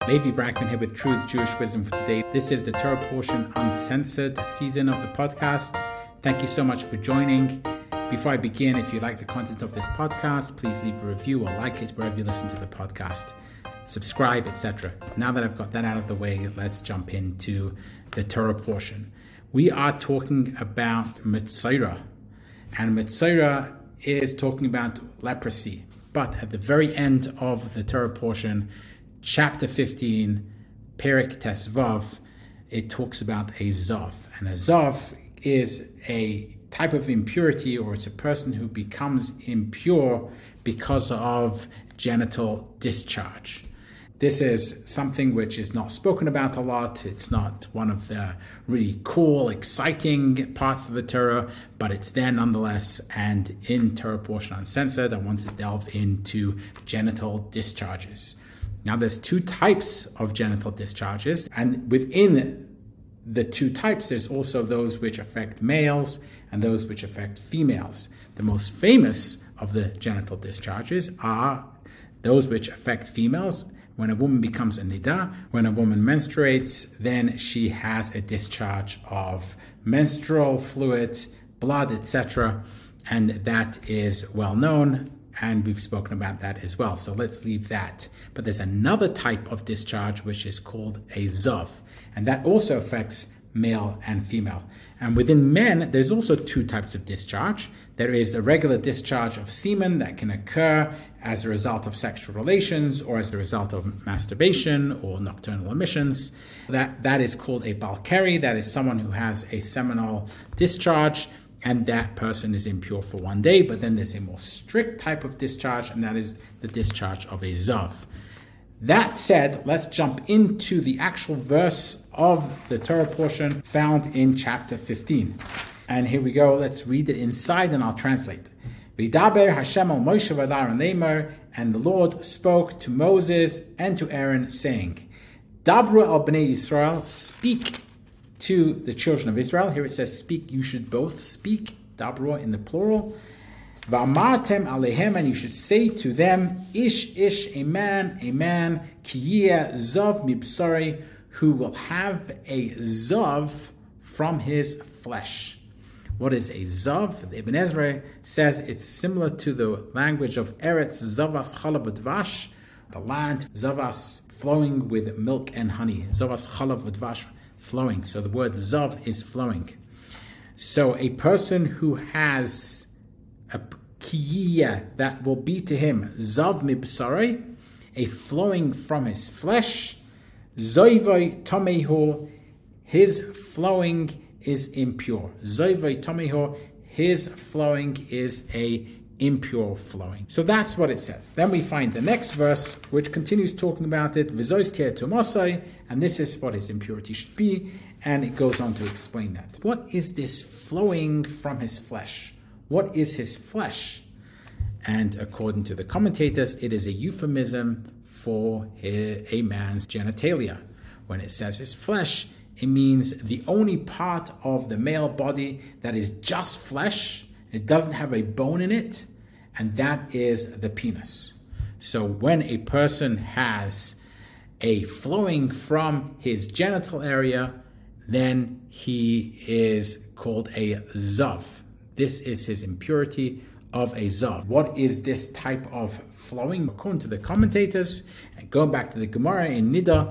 Levi Brackman here with Truth Jewish Wisdom for today. This is the Torah Portion Uncensored season of the podcast. Thank you so much for joining. Before I begin, if you like the content of this podcast, please leave a review or like it wherever you listen to the podcast. Subscribe, etc. Now that I've got that out of the way, let's jump into the Torah portion. We are talking about Metzora, and Metzora is talking about leprosy. But at the very end of the Torah portion, chapter 15, Perek Tesvav, it talks about a Zav. And a Zav is a type of impurity, or it's a person who becomes impure because of genital discharge. This is something which is not spoken about a lot. It's not one of the really cool, exciting parts of the Torah, but it's there nonetheless. And in Torah Portion Uncensored, I want to delve into genital discharges. Now, there's two types of genital discharges, and within the two types, there's also those which affect males and those which affect females. The most famous of the genital discharges are those which affect females. When a woman becomes a nida, when a woman menstruates, then she has a discharge of menstrual fluid, blood, etc. And that is well known, and we've spoken about that as well. So let's leave that. But there's another type of discharge which is called a zav, and that also affects male and female. And within men, there's also two types of discharge. There is a regular discharge of semen that can occur as a result of sexual relations or as a result of masturbation or nocturnal emissions. That is called a balkari. That is someone who has a seminal discharge, and that person is impure for one day. But then there's a more strict type of discharge, and that is the discharge of a zav. That said, let's jump into the actual verse of the Torah portion found in chapter 15. And here we go. Let's read it inside and I'll translate. V'daber Hashem al Moshe v'Aaron leimer, and the Lord spoke to Moses and to Aaron, saying, Dabru al bnei Yisrael, speak to the children of Israel. Here it says speak, you should both speak, Dabru in the plural. V'amartem alehem, and you should say to them, Ish, a man, ki yeh zav mibsari, who will have a zav from his flesh. What is a zav? Ibn Ezra says it's similar to the language of Eretz, zavas chalav v'dvash, the land, zavas, flowing with milk and honey. Zavas chalav v'dvash, flowing. So the word zav is flowing. So a person who has a kiyya, that will be to him zav mibsarei, a flowing from his flesh, zoivoi tomeho, his flowing is impure. Zoivoi tomeho, his flowing is a impure flowing. So that's what it says. Then we find the next verse, which continues talking about it, v'zois tier tomosai, and this is what his impurity should be, and it goes on to explain that. What is this flowing from his flesh? What is his flesh? And according to the commentators, it is a euphemism for a man's genitalia. When it says his flesh, it means the only part of the male body that is just flesh. It doesn't have a bone in it, and that is the penis. So when a person has a flowing from his genital area, then he is called a zav. This is his impurity of a zav. What is this type of flowing? According to the commentators, and going back to the Gemara in Nida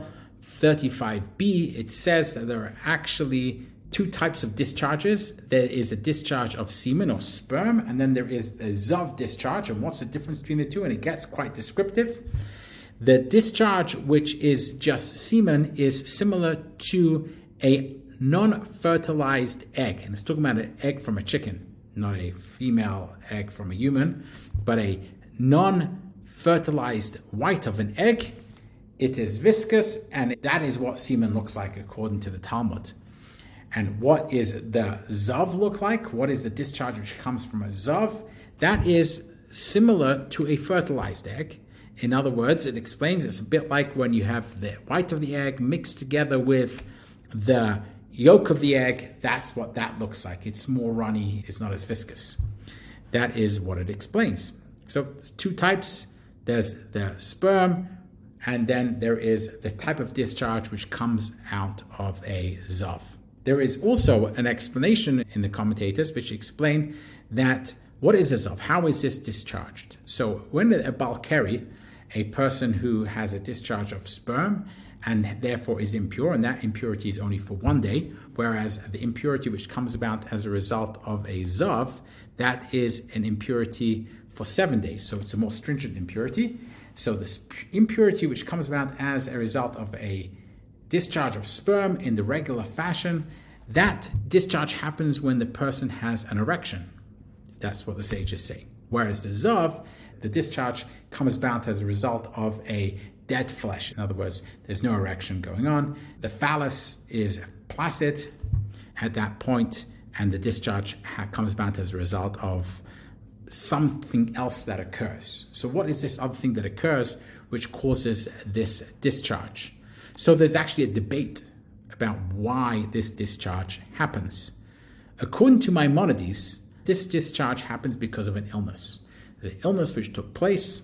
35b, it says that there are actually two types of discharges. There is a discharge of semen or sperm, and then there is a zav discharge. And what's the difference between the two? And it gets quite descriptive. The discharge, which is just semen, is similar to a non-fertilized egg. And it's talking about an egg from a chicken. Not a female egg from a human, but a non-fertilized white of an egg. It is viscous, and that is what semen looks like according to the Talmud. And what is the zav look like? What is the discharge which comes from a zav? That is similar to a fertilized egg. In other words, it explains it's a bit like when you have the white of the egg mixed together with the yolk of the egg. That's what that looks like. It's more runny, it's not as viscous. That is what it explains. So there's two types. There's the sperm and then there is the type of discharge which comes out of a Zav. There is also an explanation in the commentators which explain that what is a Zav? How is this discharged? So when a Balkari, a person who has a discharge of sperm and therefore is impure, and that impurity is only for 1 day, whereas the impurity which comes about as a result of a Zav, that is an impurity for 7 days. So it's a more stringent impurity. So this impurity which comes about as a result of a discharge of sperm in the regular fashion, that discharge happens when the person has an erection. That's what the sages say. Whereas the Zav, the discharge comes about as a result of a dead flesh. In other words, there's no erection going on. The phallus is placid at that point, and the discharge comes about as a result of something else that occurs. So what is this other thing that occurs which causes this discharge? So there's actually a debate about why this discharge happens. According to Maimonides, this discharge happens because of an illness. The illness which took place,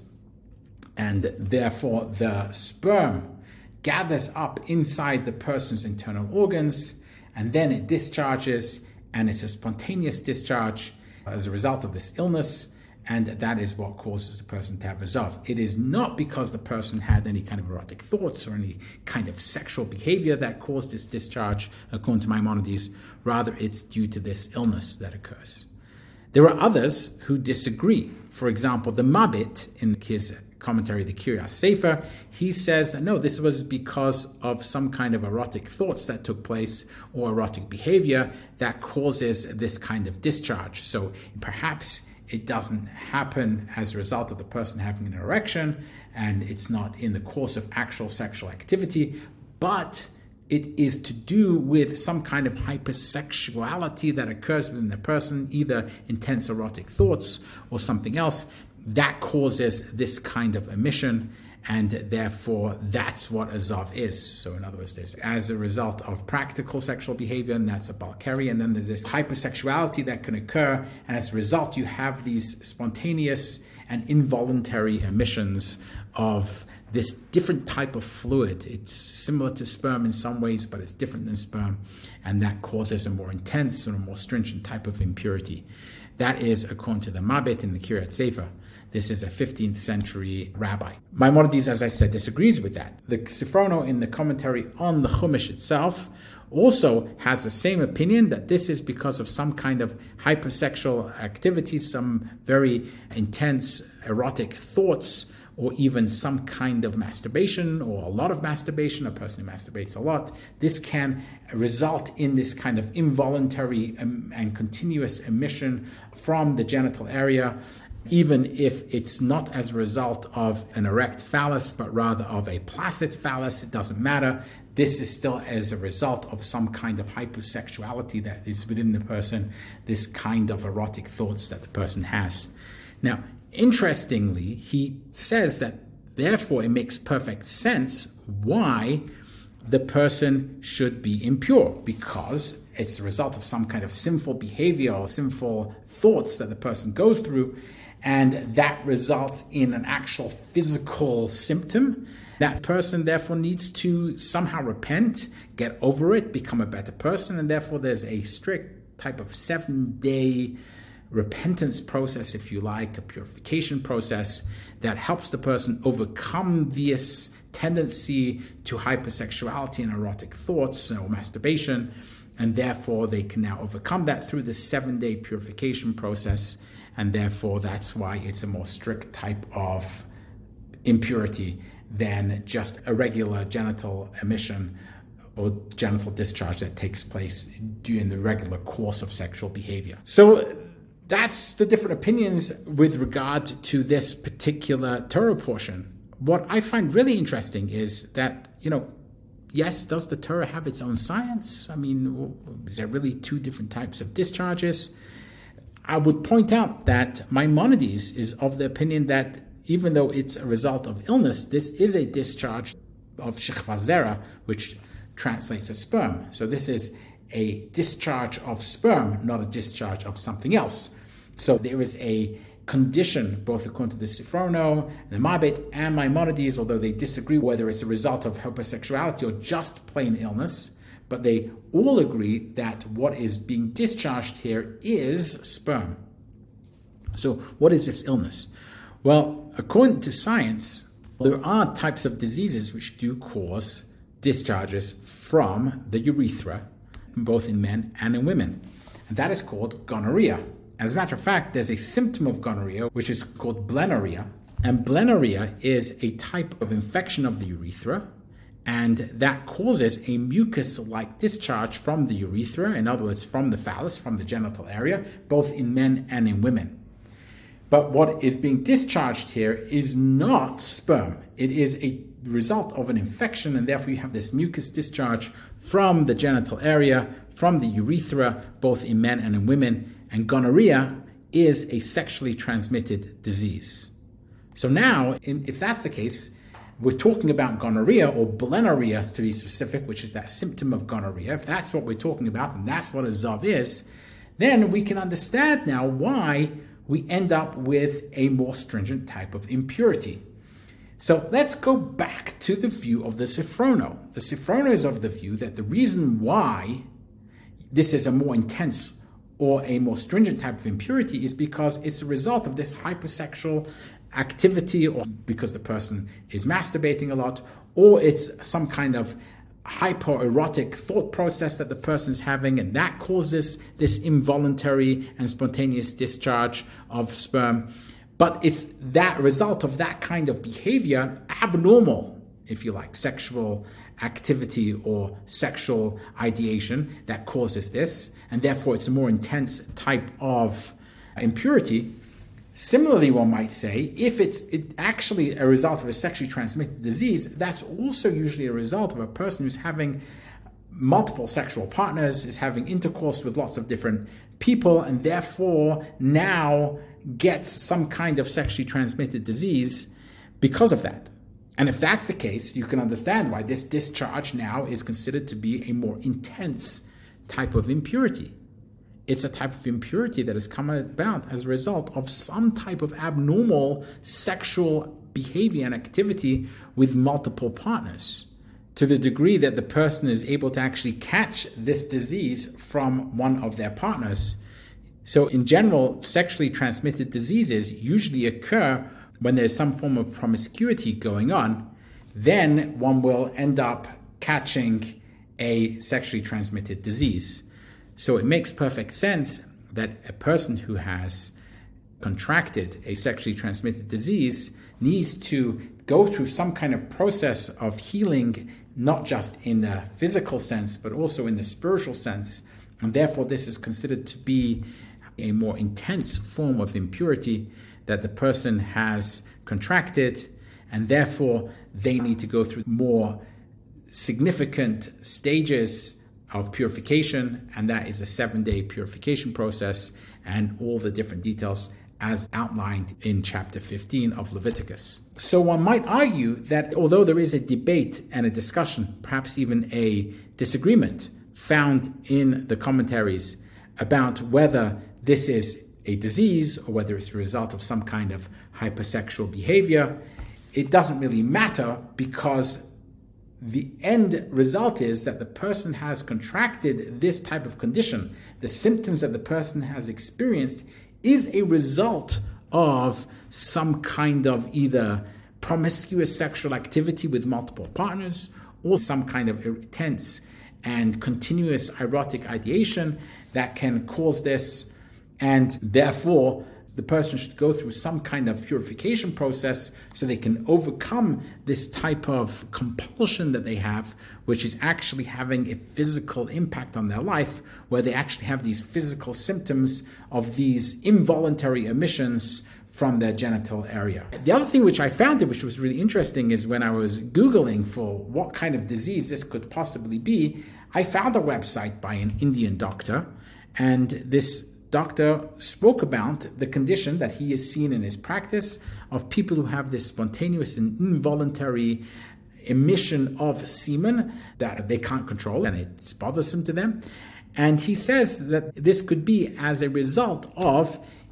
and therefore the sperm gathers up inside the person's internal organs, and then it discharges, and it's a spontaneous discharge as a result of this illness, and that is what causes the person to have a Zav. It is not because the person had any kind of erotic thoughts or any kind of sexual behavior that caused this discharge, according to Maimonides. Rather, it's due to this illness that occurs. There are others who disagree. For example, the Mabit, in his commentary, the Kiryas Sefer, he says that no, this was because of some kind of erotic thoughts that took place or erotic behavior that causes this kind of discharge. So perhaps it doesn't happen as a result of the person having an erection, and it's not in the course of actual sexual activity, but it is to do with some kind of hypersexuality that occurs within the person, either intense erotic thoughts or something else, that causes this kind of emission, and therefore that's what a Zav is. So in other words, there's as a result of practical sexual behavior, and that's a Balkari, and then there's this hypersexuality that can occur, and as a result you have these spontaneous and involuntary emissions of this different type of fluid. It's similar to sperm in some ways, but it's different than sperm, and that causes a more intense and a more stringent type of impurity. That is according to the Mabit in the Kiryat Sefer. This is a 15th century rabbi. Maimonides, as I said, disagrees with that. The Sifrono, in the commentary on the Chumash itself, also has the same opinion, that this is because of some kind of hypersexual activity, some very intense erotic thoughts, or even some kind of masturbation, or a lot of masturbation, a person who masturbates a lot. This can result in this kind of involuntary and continuous emission from the genital area, even if it's not as a result of an erect phallus, but rather of a placid phallus. It doesn't matter. This is still as a result of some kind of hypersexuality that is within the person, this kind of erotic thoughts that the person has. Now, interestingly, he says that therefore it makes perfect sense why the person should be impure, because it's a result of some kind of sinful behavior or sinful thoughts that the person goes through, and that results in an actual physical symptom. That person therefore needs to somehow repent, get over it, become a better person, and therefore there's a strict type of 7-day repentance process, if you like, a purification process that helps the person overcome this tendency to hypersexuality and erotic thoughts or masturbation, and therefore they can now overcome that through the 7-day purification process, and therefore that's why it's a more strict type of impurity than just a regular genital emission or genital discharge that takes place during the regular course of sexual behavior. So that's the different opinions with regard to this particular Torah portion. What I find really interesting is that, yes, does the Torah have its own science? I mean, is there really two different types of discharges? I would point out that Maimonides is of the opinion that even though it's a result of illness, this is a discharge of shechva zera, which translates as sperm. So this is a discharge of sperm, not a discharge of something else. So there is a condition, both according to the Sifrono, the Mabit, and Maimonides, although they disagree whether it's a result of homosexuality or just plain illness. But they all agree that what is being discharged here is sperm. So what is this illness? Well, according to science, there are types of diseases which do cause discharges from the urethra, both in men and in women. And that is called gonorrhea. As a matter of fact, there's a symptom of gonorrhea which is called blenorrhea. And blenorrhea is a type of infection of the urethra, and that causes a mucus-like discharge from the urethra, in other words, from the phallus, from the genital area, both in men and in women. But what is being discharged here is not sperm. It is a result of an infection, and therefore you have this mucus discharge from the genital area, from the urethra, both in men and in women. And gonorrhea is a sexually transmitted disease. So now, if that's the case, we're talking about gonorrhea, or blenorrhea to be specific, which is that symptom of gonorrhea. If that's what we're talking about, and that's what a Zav is, then we can understand now why we end up with a more stringent type of impurity. So let's go back to the view of the Sifrono. The Sifrono is of the view that the reason why this is a more intense or a more stringent type of impurity is because it's a result of this hypersexual activity, or because the person is masturbating a lot, or it's some kind of hypererotic thought process that the person's having, and that causes this involuntary and spontaneous discharge of sperm. But it's that result of that kind of behavior, abnormal, if you like, sexual activity or sexual ideation, that causes this, and therefore it's a more intense type of impurity. Similarly, one might say, if it's actually a result of a sexually transmitted disease, that's also usually a result of a person who's having multiple sexual partners, is having intercourse with lots of different people, and therefore now gets some kind of sexually transmitted disease because of that. And if that's the case, you can understand why this discharge now is considered to be a more intense type of impurity. It's a type of impurity that has come about as a result of some type of abnormal sexual behavior and activity with multiple partners, to the degree that the person is able to actually catch this disease from one of their partners. So in general, sexually transmitted diseases usually occur when there's some form of promiscuity going on. Then one will end up catching a sexually transmitted disease. So it makes perfect sense that a person who has contracted a sexually transmitted disease needs to go through some kind of process of healing, not just in the physical sense, but also in the spiritual sense. And therefore, this is considered to be a more intense form of impurity that the person has contracted, and therefore they need to go through more significant stages of purification, and that is a 7-day purification process, and all the different details as outlined in chapter 15 of Leviticus. So one might argue that although there is a debate and a discussion, perhaps even a disagreement found in the commentaries about whether this is a disease or whether it's a result of some kind of hypersexual behavior, it doesn't really matter, because the end result is that the person has contracted this type of condition. The symptoms that the person has experienced is a result of some kind of either promiscuous sexual activity with multiple partners, or some kind of intense and continuous erotic ideation that can cause this. And therefore, the person should go through some kind of purification process so they can overcome this type of compulsion that they have, which is actually having a physical impact on their life, where they actually have these physical symptoms of these involuntary emissions from their genital area. The other thing which I found, which was really interesting, is when I was Googling for what kind of disease this could possibly be, I found a website by an Indian doctor, and this doctor spoke about the condition that he has seen in his practice of people who have this spontaneous and involuntary emission of semen that they can't control, and it's bothersome to them. And he says that this could be as a result of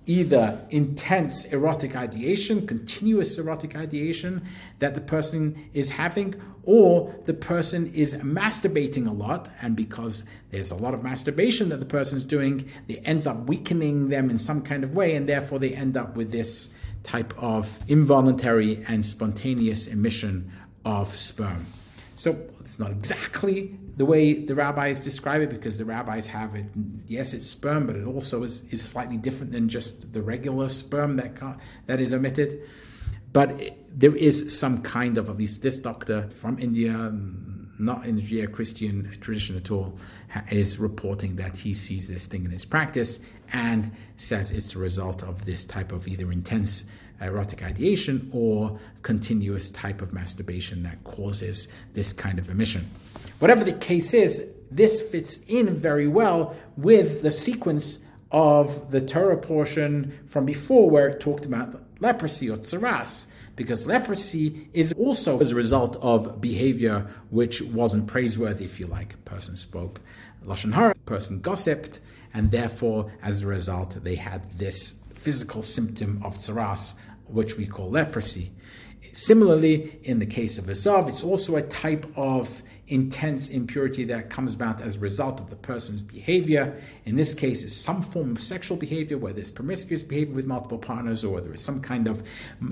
either intense erotic ideation, continuous erotic ideation that the person is having, or the person is masturbating a lot, and because there's a lot of masturbation that the person is doing, it ends up weakening them in some kind of way, and therefore they end up with this type of involuntary and spontaneous emission of sperm. So it's not exactly the way the rabbis describe it, because the rabbis have it, yes, it's sperm, but it also is slightly different than just the regular sperm that is emitted. But there is some kind of, at least this doctor from India, not in the Judeo-Christian tradition at all, is reporting that he sees this thing in his practice and says it's the result of this type of either intense erotic ideation or continuous type of masturbation that causes this kind of emission. Whatever the case is, this fits in very well with the sequence of the Torah portion from before, where it talked about leprosy or tsaras, because leprosy is also as a result of behavior which wasn't praiseworthy, if you like. A person spoke lashon hara, a person gossiped, and therefore, as a result, they had this physical symptom of tsaras, which we call leprosy. Similarly, in the case of Esav, it's also a type of intense impurity that comes about as a result of the person's behavior. In this case, it's some form of sexual behavior, whether it's promiscuous behavior with multiple partners, or there is some kind of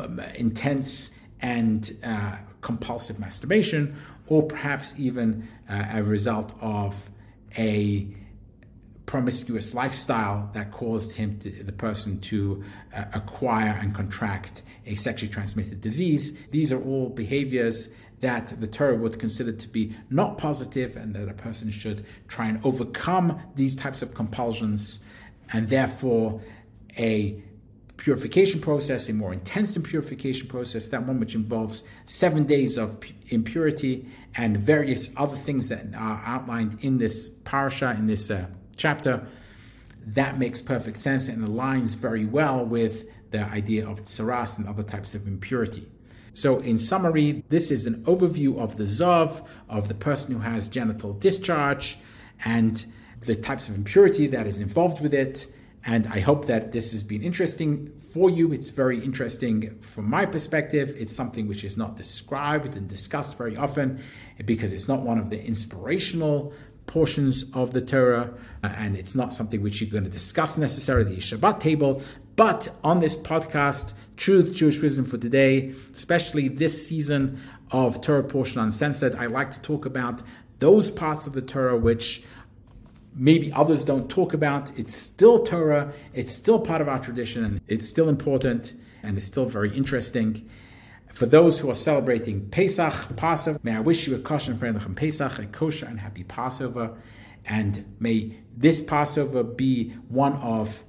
intense and compulsive masturbation, or perhaps even a result of a promiscuous lifestyle that caused the person to acquire and contract a sexually transmitted disease. These are all behaviors that the Torah would consider to be not positive, and that a person should try and overcome these types of compulsions, and therefore a purification process, a more intense purification process, that one which involves 7 days of impurity and various other things that are outlined in this parasha, in this chapter, that makes perfect sense and aligns very well with the idea of tsaras and other types of impurity. So in summary, this is an overview of the Zav, of the person who has genital discharge, and the types of impurity that is involved with it. And I hope that this has been interesting for you. It's very interesting from my perspective. It's something which is not described and discussed very often, because it's not one of the inspirational portions of the Torah, and it's not something which you're going to discuss necessarily the Shabbat table. But on this podcast, Truth, Jewish Wisdom for Today, especially this season of Torah Portion Uncensored, I like to talk about those parts of the Torah which maybe others don't talk about. It's still Torah, it's still part of our tradition, and it's still important, and it's still very interesting. For those who are celebrating Pesach, Passover, may I wish you a kosher and freilich Pesach, a kosher and happy Passover, and may this Passover be one of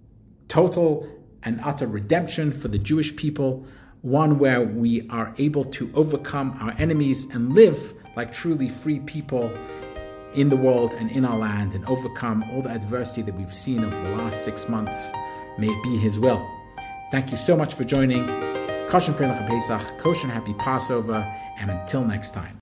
total and utter redemption for the Jewish people, one where we are able to overcome our enemies and live like truly free people in the world and in our land, and overcome all the adversity that we've seen over the last 6 months. May it be His will. Thank you so much for joining. Kosher and Freilich Pesach, kosher and happy Passover, and until next time.